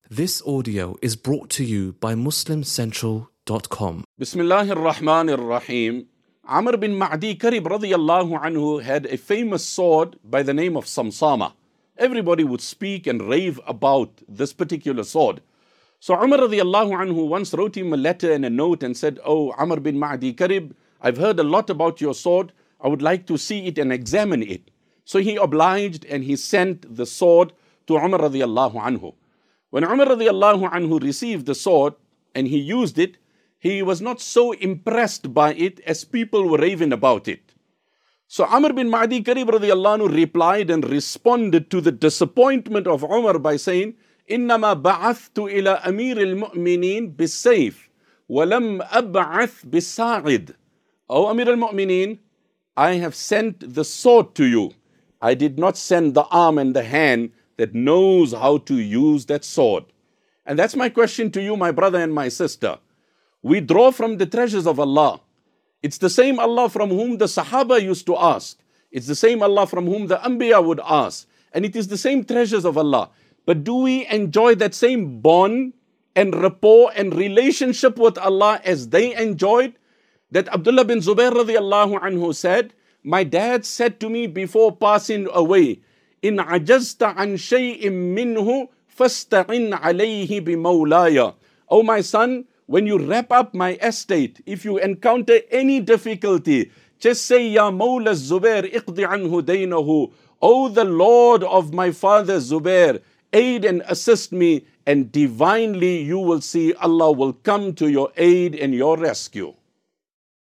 This audio is brought to you by MuslimCentral.com. Bismillahir Rahmanir Rahim. Amr bin Ma'di Karib radiyallahu anhu had a famous sword by the name of Samsama. Everybody would speak and rave about this particular sword. So Umar radiyallahu anhu once wrote him a letter and a note and said, "Oh, Amr bin Ma'di Karib, I've heard a lot about your sword. I would like to see it and examine it." So he obliged and he sent the sword to Umar radiyallahu anhu. When Umar radiyallahu anhu received the sword and he used it, he was not so impressed by it as people were raving about it. So Amr bin Ma'di Karib radiyallahu anhu replied and responded to the disappointment of Umar by saying, إِنَّمَا بَعَثْتُ إِلَى أَمِيرِ الْمُؤْمِنِينَ بِالسَّيْفِ وَلَمْ أَبْعَثْ بِالسَّاعِدِ. O Amir al-Mu'mineen, I have sent the sword to you. I did not send the arm and the hand that knows how to use that sword. And that's my question to you, my brother and my sister. We draw from the treasures of Allah. It's the same Allah from whom the Sahaba used to ask. It's the same Allah from whom the Anbiya would ask. And it is the same treasures of Allah. But do we enjoy that same bond and rapport and relationship with Allah as they enjoyed? That Abdullah bin Zubair radiyallahu anhu said, my dad said to me before passing away, إِنْ عَجَزْتَ عَنْ شَيْءٍ مِّنْهُ فَاسْتَعِنْ عَلَيْهِ بِمَوْلَايَ. Oh my son, when you wrap up my estate, if you encounter any difficulty, just say, Ya Mawla Zubair, iqdi anhu daynahu. Oh the Lord of my father Zubair, aid and assist me, and divinely you will see Allah will come to your aid and your rescue.